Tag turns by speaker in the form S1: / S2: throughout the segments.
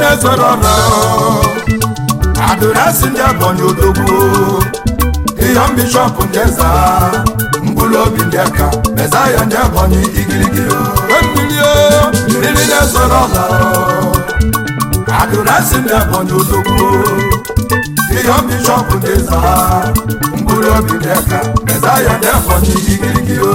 S1: na-ezorọrọ adụrasị ndị Ebonyi odogwu Iyom Bishop ndị eza mkpụrụ obi ndị aka Mezaya ndị Ebonyi igirigiri mmiri na-ezorọrọ adụrasị ndị Ebonyi odogwu Iyom Bishop ndị eza mkpụrụ obi ndị aka Mezaya ndị Ebonyi igirigiri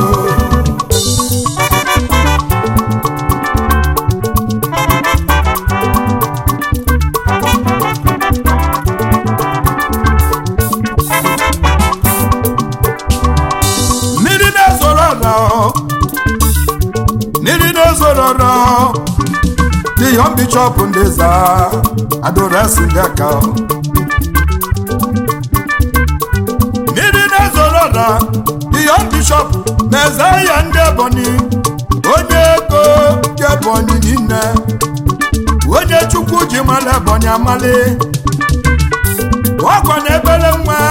S1: Iyom Bishop ndeza adorasi ndeka Niri nezorora Iyom Bishop Mezaya ndị Ebonyi onye ego Ebonyi nine onye Chukwu ji mala Ebonyi amali wakwa na ebele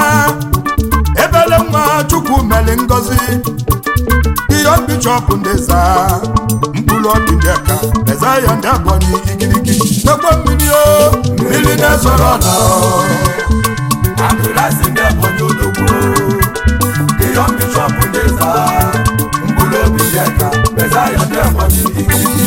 S1: nwa Chukwu meli ngozi Iyom Bishop ndeza mkpụrụ obi ndị aka Mezaya ndị Ebonyi igirigi n'ekwe mmiri na-ezorọrọ adụrasị ndị Ebonyi odogwu Iyom Bishop ndeza mkpụrụ obi ndị aka Mezaya ndị Ebonyi igirigi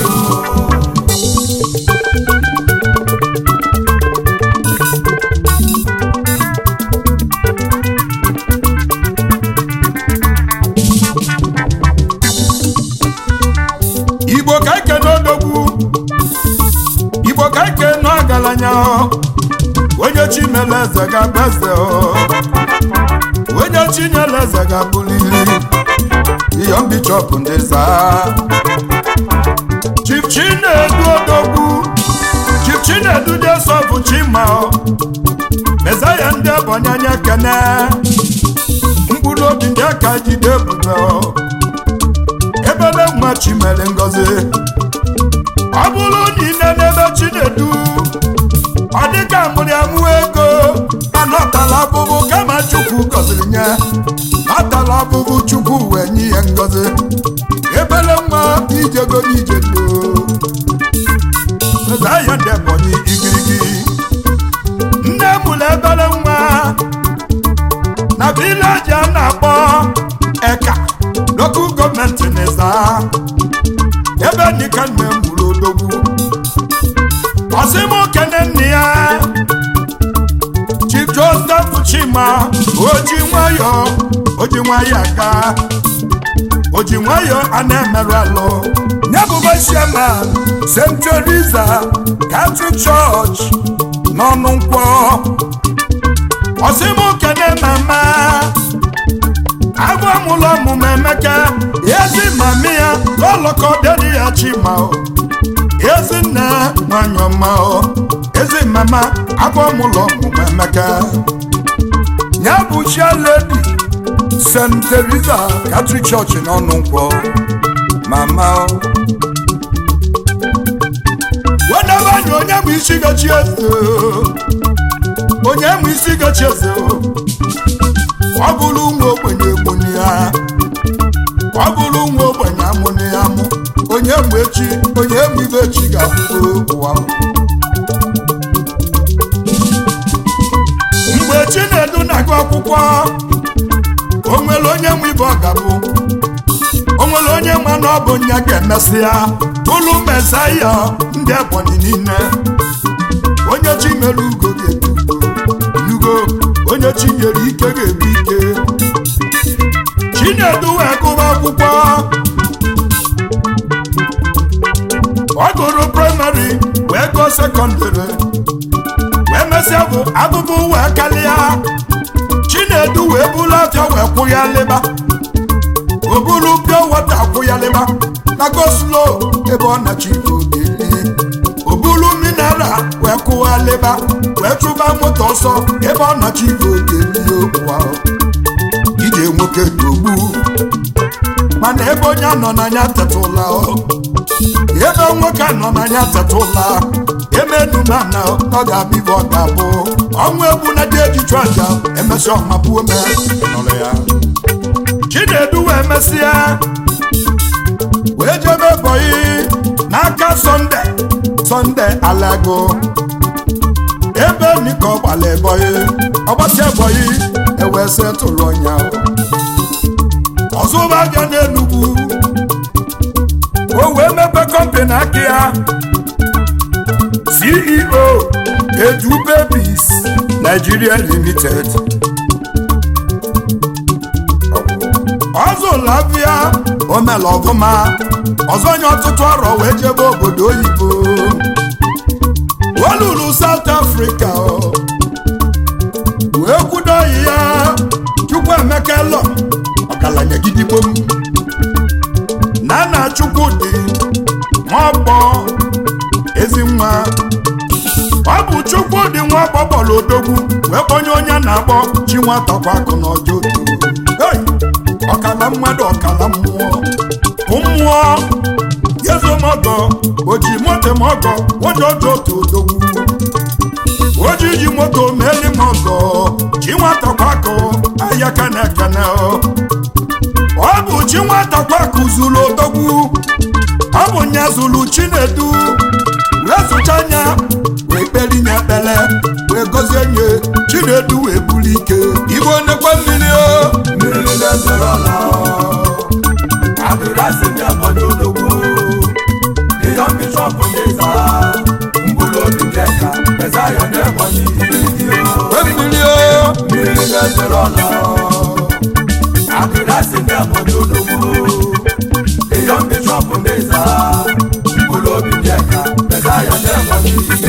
S1: onye Chineleze ga-abeze onye Chineleze ga-abụlili Iyom Bishop ndeza Chief Chinedu odogwu Chief Chinedu desofu Chima Mezaya ndị Ebonyi anya kene mkpụrụ obi ndị aka jide ebube ebele nwa Chimele ngozi ọ bụrụ niile n'ebe Chinedu ọ dịka mụrụ amụ ego mana ọtala abụbụ kama Chukwu gọziri nye ọtala abụbụ Chukwu wee nye ya ngozi ebele nwa ijego n'ijego Mezaya ndị Ebonyi igirigi nne mụrụ ebele nwa na vileji a na-akpọ Eka local gọọmenti n'Eza ebe nika nne mụrụ odogwu ọsịmụ kene nne ya Chief Joseph Chima oji nwayọ aga oji nwayọ a na-emerụ alụ nyebụba chairman St. Teresa Catholic Church n'ọnụ nkwọ ọsịmụ kene mama agwa mụlọ ọmụmụ Emeka ezi mami ya lọlọkọ dedi ya Chima ezi nne nwanyị ọma ezi mama agwa mụlọ ọmụmụ Emeka ya bụ Lady St. Teresa Catholic Church n'ọnụ nkwọ mama wedebanye onye mụ isi gachi eze ọ bụrụ ụmụ ogbenye egboni ya ọ bụrụ ụmụ ogbenye amụnị ya amụ onye mụ ibe echi ga-abụ ụwa mgbe Chinedu na-agụ akwụkwọ o nwere onye mụ ibe ọ ga-abụ o nwere onye ma na ọ bụ nya ga-emesị ya ụlụ Mezaya ndị Ebonyi niile onye chi mere ugo ga-ebu ugo onye chi nyere ike ga-ebu ike Chinedu wee gụba akwụkwọ ọ gụrụ praịmarị wee gụọ sekọndịrị wee mesịa bụ abụbụ wee kalịa Chinedu wee bụrụ afịa wee kwụ ya lịba o buru pịa wata kwụ ya lịba na goslo ebe ọ na-achị ogeli o buru mineral wee kwụwa lịba wee chụba moto ọsọ ebe ọ na-achị ogeli ụwa ije nwoke togbu mana ebe onye nọ n'anya tetụla ebe nwoke nọ n'anya tetụla emedumana ọ ga-abụ ibe ọ ga-abụ ọnwụ egwu na dị ejichu aja emesịa ọmapụ ome nọrọ ya Chinedu wee mesịa wee jebe Ebonyi n'aka Sunday Alago ebe nika ọgbala ebọyị ọgbasi ebọyị ewee setụlụ ọnya ọzọba abịa n'Enugu o wee mepe kọmpani aka ya CEO Edu Babies Nigeria Limited ọzọ lavia omela ọgụma ọzọ onye ọtụtụ ọrụ wee jebe obodo oyibo olulu South Africa wee kwudo oyi ya Chukwuemeka lọ ọgaranya gidigbo m na Chukwudị Nwakpọ ezi nwa ọ bụ Chukwudị Nwakpọ bọọlụ odogwu wee kpọnye onye na-akpọ Chinwatakwaku n'ọjọọ ọkala mmadụ ọkala mmụọ mmụọ yezomọgọ oji moto mọgọ onye ọjọọ otu odogwu ojiji moto meli mọgọ Chinwatakwaku ahịa kane ọ bụ Chinwatakwaku zuru odogwu ọ bụ nya zuru Chinedu wee zụcha anya wee kpeli nya ekpele wee gozie nye Chinedu wee buli ike igbo nekwa mmiri na-ezere ọla adịrasị ndị agbado odogwu ihe bishọp n'ịza mkpụrụ obi deka Mesaya na-ebonyi mmiri na-ezere ọla adịrasị ndị agbado odogwu ihe bishọp n'ịza mkpụrụ obi deka Mesaya na-ebonyi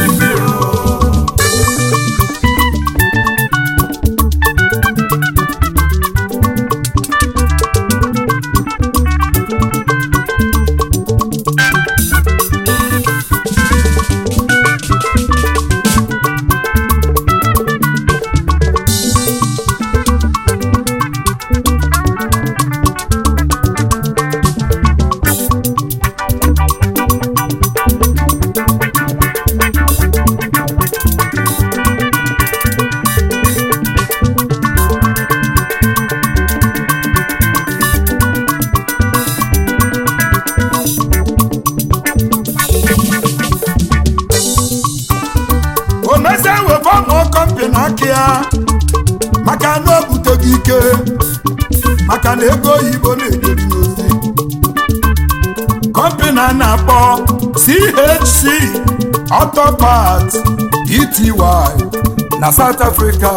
S1: maka na obuteghị ike maka na ego oyibo na-ederi n'ozi kọmpani a na-akpọ CHC Auto Parts Pty na South Africa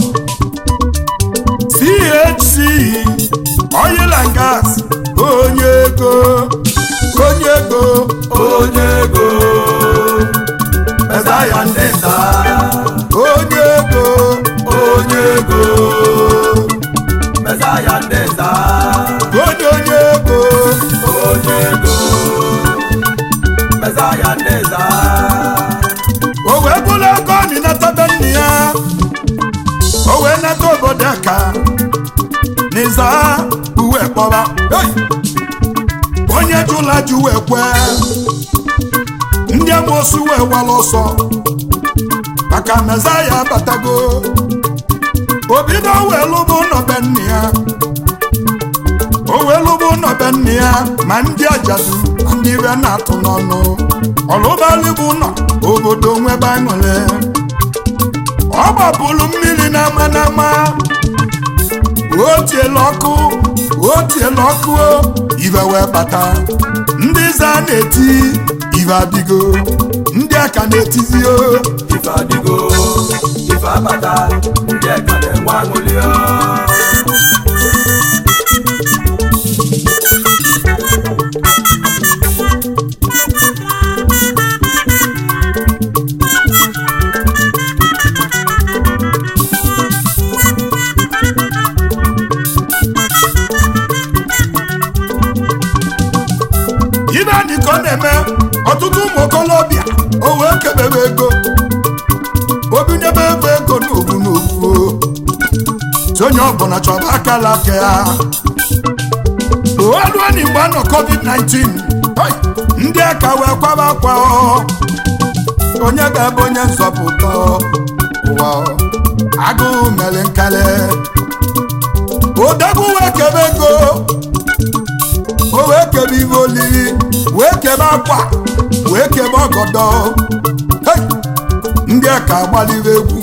S1: CHC Oil and Gas onye ego Mesaya ndeza onye ego Mesaya ndeza onye ego Mesaya ndeza o wee bụla ego ni natabe nne ya o wee nata obodo aka n'iza uwe kpọba onye jụla jụ wee kwe ndị amosu wee wala ọsọ maka Mesaya batago obido wee lụbụ nọbe nne ya o wee lụbụ nọbe nne ya ma ndị ajadu ma ndị iwe na-atụ n'ọnụ ọlụbalịbụ nọ obodo nwebe aṅụrị ọ gbapụrụ mmiri n'ama n'ama o tiela ọkụ ive wee bata ndị za na-eti ive adịgo ndị aka na-etizi ife adịgo ife abata ndị aka na-enwe aṅụrị ibe adịka ọ na-eme ọtụtụ ụmụ okolobịa o wee kebebe ego obinyebe ego n'ogwu onye ọbụla chọba akala aka ya oluani mgbe anọ COVID-19 ndị aka wee kwaba akwa onye ga-abụ onye nzọpụta ụwa agụụ mere nkale odogwu wee kebe ego o wee kebe ihe olili wee kebe akwa wee kebe ọgọdọ ndị ka agbaliwe egwu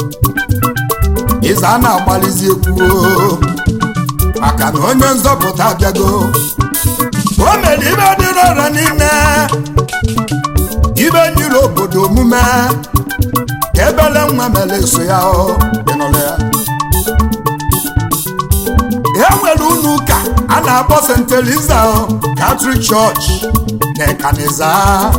S1: ịza na-agbalizi egwu maka na onye nzọpụta abịago o mere ibe dịrị ọra niile ibe nyere obodo omume ebele nwa mere so ya ịnụrụ ya nwere unu ụka a na-akpọ St. Eliza Catholic Church na Ekaniza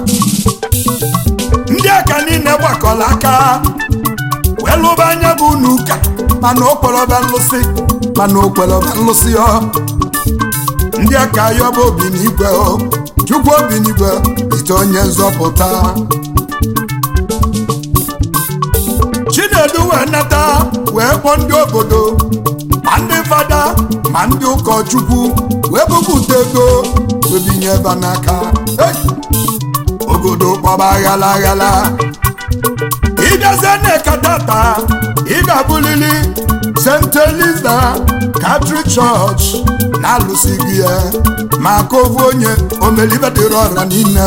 S1: ndị aka niile gbakọrọ aka wee lụba anya bụ unu ụka mana okporoba nlụsị ndị aka ya bụ obi n'igwe Chukwu obi n'igwe ite onye nzọpụta Chinedu wee nata wee kpọọ ndị obodo ma ndị fada ma ndị ụkọchukwu wee bupụta ego wee binye ebe n'aka obodo kpọba aghala ịbịazie na-ekatata ị ga-abụlili St. Eliza Catholic Church na-alụsịghị ya maka ovu onye omelibe dịrị ọra niile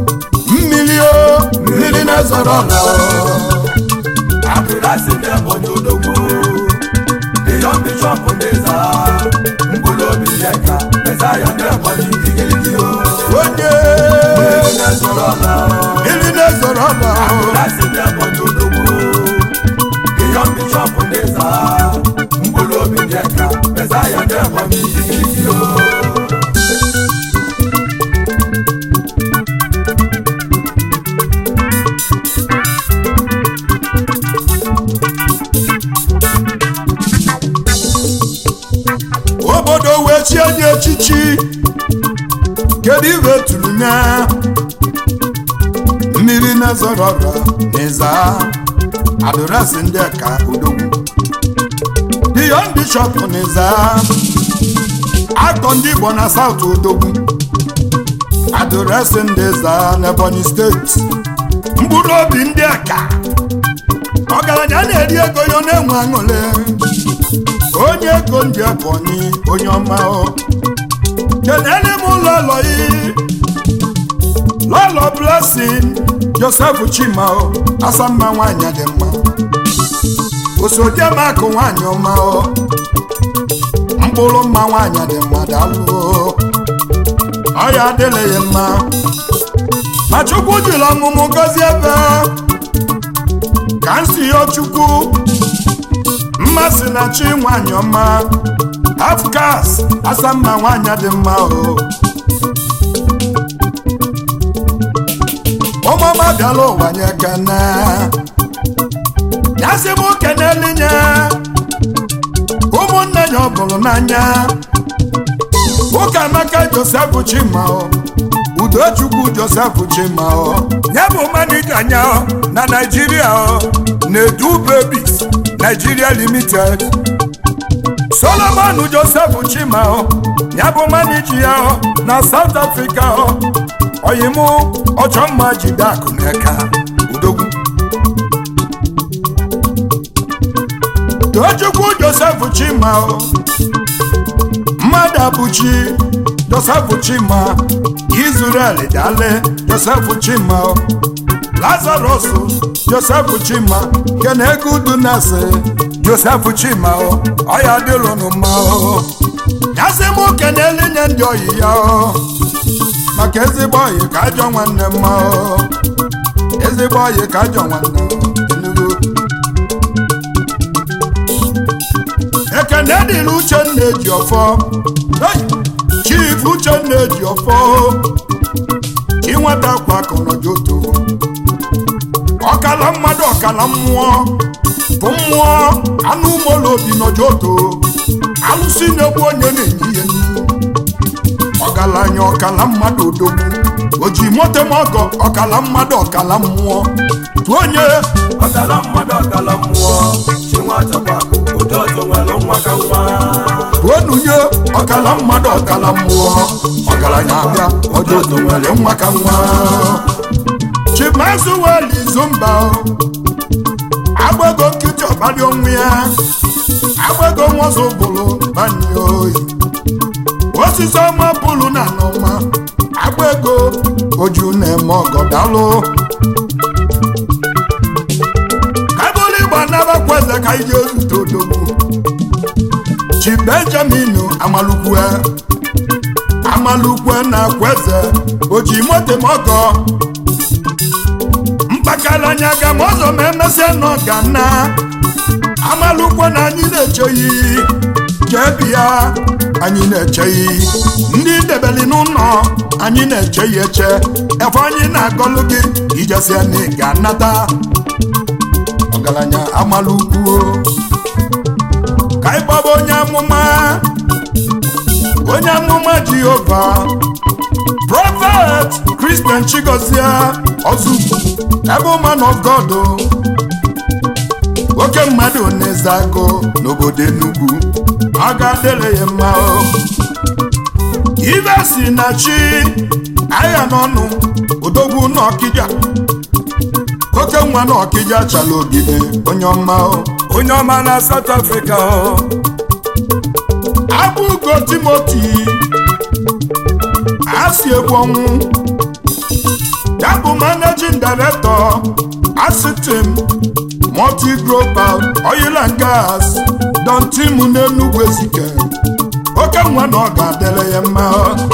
S1: mmiri na-ezoro ọra obodo wee chie nye echichi kedu iwe tụrụ na mmiri na-ezoro ọra n'ịza adụrasị ndị ka odogwu Beyond Bishop n'ịza akọ ndị Igbo na South odogwu adụrasị ndị ịza n'Ebonyi steeti mkpụrụ obi ndị ka ọgaranya na-eri ego ya na-enwe aṅụrị onye ego ndị Ebonyi onye ọma kenele m lọlọ Blessing Joseph Chima asamma nwanyị dị mma osodiemakụ nwanyị ọma mkpụrụ mma nwanyị dị mma daalụ ọya adịla ya mma ma Chukwu jiri ọmụmụ gọzie ebe ka nsi ya Chukwu mmasị na chi nwanyị ọma afkas asamma nwanyị dị mma ụmụọma bịala ụwa nye kene yasị m kenelinye ụmụnne ya ọ bụrụ n'anya Ụkamaka Joseph Chima Udochukwu Joseph Chima ya bụ manija anya na Nigeria na-edu Babies Nigeria Limited Solomon Joseph Chima ya bụ manija ya na South Africa oyimu ọchọmma jidakụ n'eka udogwu Tochukwu Joseph Chima mmadụ abụchi Joseph Chima Israel dale Joseph Chima Lazarus Joseph Chima Kenegu Dunase Joseph Chima ọya dịlụnụ mma yasị mụ kenele nye ndị oyi ya maka ezigbo oyi ka ajọ nwanne mma ezigbo oyi ka ajọ nwanne ekene dịrị Uchenna Ejiofọ Chief Uchenna Ejiofọ inweta kwa akọnọjoto ọkala mmadụ ọkala mmụọ bụ mmụọ anụ ụmụlụ obi n'ojoto alụsị na-egbu onye na-enye ihe ọgaranya ọkala mmadụ odogwu oji moto mọgọ ọkala mmadụ ọkala mmụọ tụ onye
S2: ọkala mmadụ ọkala mmụọ
S1: onunye ọkala mmadụ ọkala mmụọ ọgaranya abịa ojoto nwere nwa ka nwa Chimazuweli Zumba agbago nkịtị ọbali onwe ya agbago nwozo bụrụ banye oyi osisi ọma bụrụ na n'ọma agbago oju na-eme ọgọdalụ ka ije zute odogwu Chi Benjamin Amalukwe na Kweze oji moto mogo mpakalanya ga mozo memese no gana Amalukwe na anyị na-echeyi jebia anyị na-echeyi ndị debeli n'ụlọ anyị na-echeyi eche efe anyị na-agọlụ gị ijesi anyị ga-anata ọgaranya Amalukwe ka ịgbaba onye amụma Jehova Prophet Christian Chigozie Ozugbo ebe man of God oke mmadụ na-eze agụ n'obodo Enugu ọ ga-adịrị ya mma ibe si na chi ahịa n'ọnụ odogwu n'Ọkịja oke nwa n'Ọkịja chala ogige onye ọma na South Africa Abụgo Timothy Asi Egwonwu ya bụ managing director Asitim Multi Global Oil and Gas Don Tim n'Enugu Ezike oke nwa na ọ ga-adịrị ya mma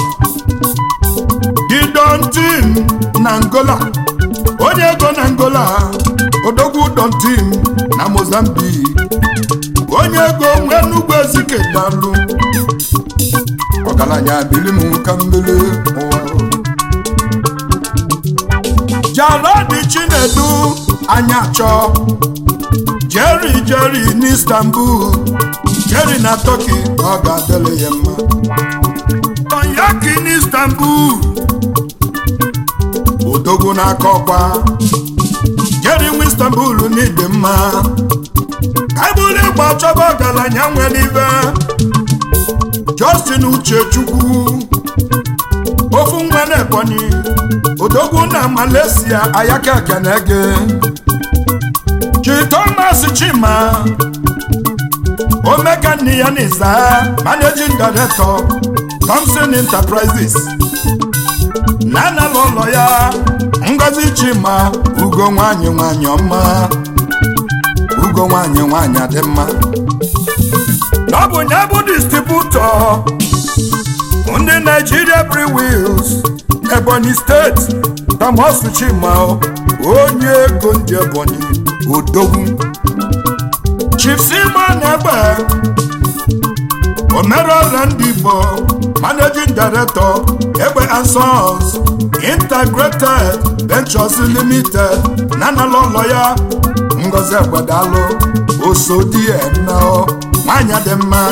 S1: Di Don Tim na Angola onye ego na Angola odogwu Don Tim na Mozambique onye ego nwe Enugu Ezike dalụ ọgaranya bilimu ka mmele ụwa Jaladi Chinedu Anyachọ Jerry n'Istanbul Jerry na Turkey ọ ga-adịrị ya mma Onyaki n'Istanbul odogwu n'aka ọkwa Jerry n'Istanbul n'ide mma kaibuli ịgba chọba ọgaranya nwere ibe Justin Uchechukwu ofu nwa na Ebonyi odogwu na Malaysia ayaka kenege Chi Thomas Chima Omega Niyaniza Managing Director Thompson Enterprises Nana Lolo ya Ngozi Chima Ugo nwanyị ọma Ugo nwanyị adị mma n'ọbụ ya bụ distributor ndị Nigeria Breweries Ebonyi State Thomas Chima onye ego ndị Ebonyi odogwu Chief Simon Ebe Omerola ndị Igbo Managing Director Ebe and Sons Integrated Ventures Limited Nana Lolo ya Ngozi Egbedalụ Osodiena nwanyị dị mma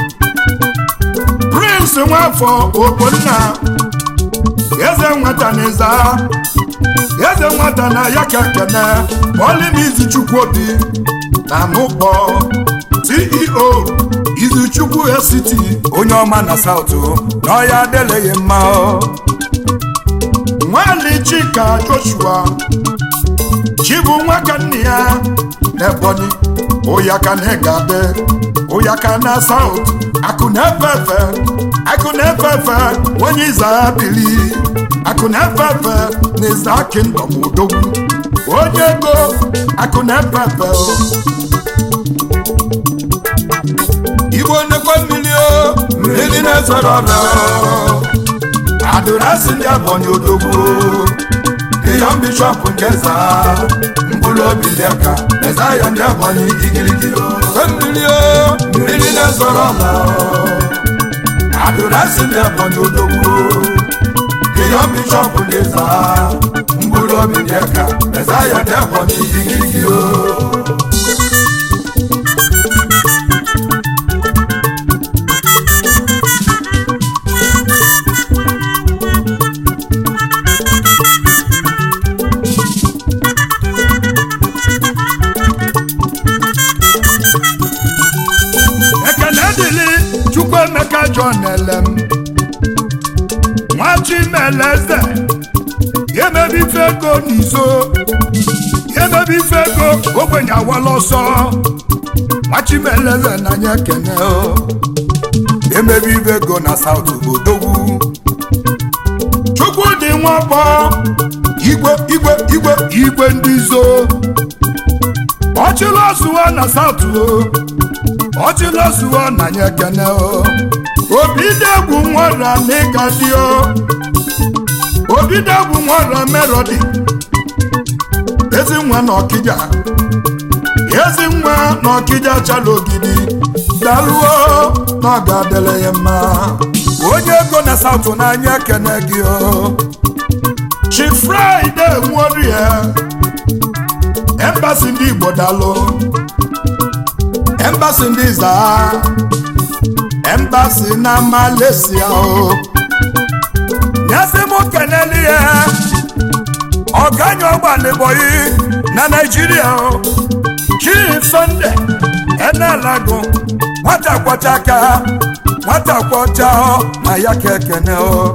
S1: Prince Nwafọ Ogbonna Eze nwata n'Ịza Eze nwata na ya kekene Olimizichukwu Obi na Nukpo CEO Izuchukwu SCT onye ọma na South na ya adịleghị mma Nwali Chika Joshua Chibu nwaka nne ya n'Ebonyi Oyaka na Egade Oyaka na South Akunefefe onye Ịza abili Akunefefe na Ịza Kingdom odogwu onye ego Akunefefe Igbo nekwe mmiri na-ezoro ọrụ Adụrasị ndị Ebonyi odogwu Beyond Bishop nke Ịza mkpụrụ obi ndị aka eza ya ndị Ebonyi igirigiri mmiri na-ezoro ọrụ Adụrasị ndị Ebonyi odogwu Beyond Bishop nke Ịza mkpụrụ obi ndị aka eza ya ndị Ebonyi igirigiri John Elem Nwachimeleze Yemebi Fego Nizo Yemebi Fego Ogbenye awala ọsọ Nwachimeleze na nye kene Yemebi Fego na South odogwu Chukwudi Nwafọ Igwe ndị zo ọchịlọzuo na South ọchịlọzuo na nyekene Obidegwu nwara n'ịgadio Obidegwu nwara Melody Ezinwa n'Ọkịja Ezinwa n'Ọkịja chala ogidi daluo n'ọga dele ya mma onye ego na South n'anya ekene gị Chi Friday Nworie Embassy ndị Igbo dalụ Embassy ndị Izaa Embassy na Malaysia nyasị mụ keneli ya ọganyo ọgbalịbọyị na Nigeria Chief Sunday Enelago nwata kwachaka nwata kwacha na ya kekene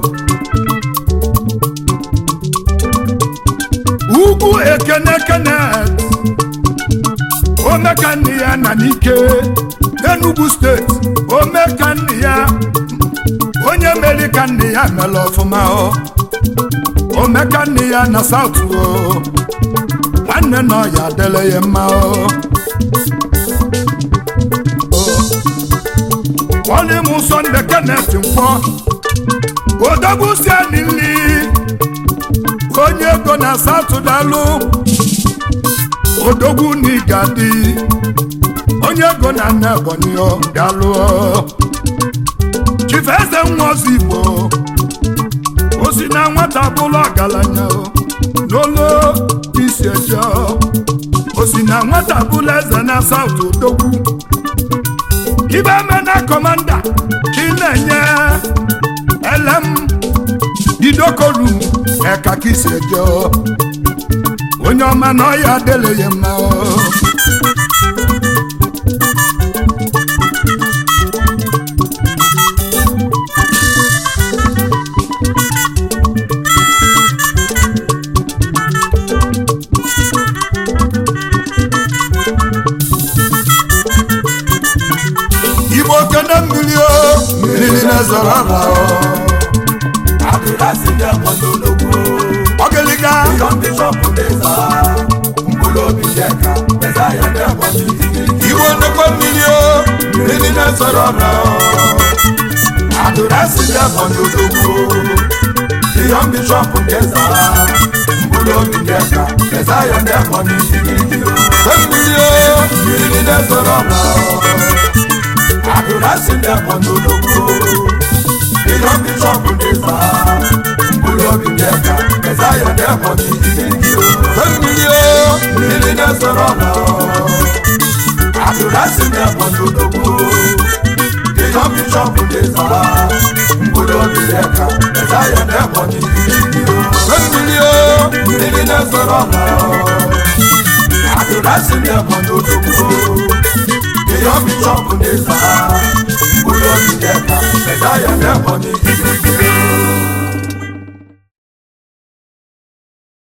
S1: ugwu ekene Kenneth omekani ya na n'ike Enugu State omekani ya onye merikani ya mere ọfụma omekani ya na South nwanne nọ ya dele ya mma Wali mu Sunday Kenneth Nkwọ odogwu si anili onye ego na South dalu odogwu n'Igadi onye ego na Ebonyi dalu Chief Eze Nwozi Igbo osi na nwata bụlụ ọgaranya n'olo isi eje osi na nwata bụlụ eze na South odogwu ibe mena commander Chinenye elem didokoru eka kisi eje onye ọma na ọya dele ya mma Igbo kene mmiri na-ezorara
S2: Adịrasị ndị agbandologbo
S1: Ogeliga
S2: mkpụrụobi jeka Mesaya ndị agbandologbo
S1: Igbo nnekwe mmiri na-ezorara
S2: Adịrasị ndị agbandologbo Beyond Bishop Ndeza mkpụrụobi jeka Mesaya ndị agbandologbo
S1: mmiri na-ezorara
S2: Adịrasị ndị agbandologbo Beyond Bishop Ndeza mkpụrụobi jeka Mesaya ndị agbandologbo mmiri na-ezorara Adịrasị ndị agbandologbo Beyond Bishop Ndeza mkpụrụobi jeka Mesaya ndị agbandologbo mmiri na-ezorara Adịrasị ndị agbandologbo Beyond Bishop Ndeza mkpụrụobi jeka Mesaya ndị agbandologbo